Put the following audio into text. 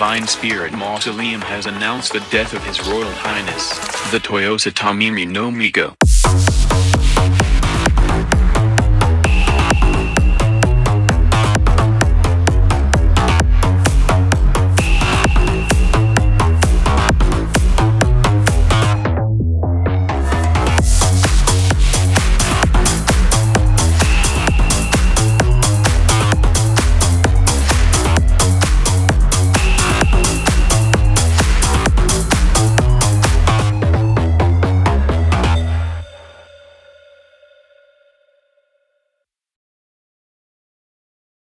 Divine Spirit Mausoleum has announced the death of His Royal Highness, the Toyosi Tamimi no Miko.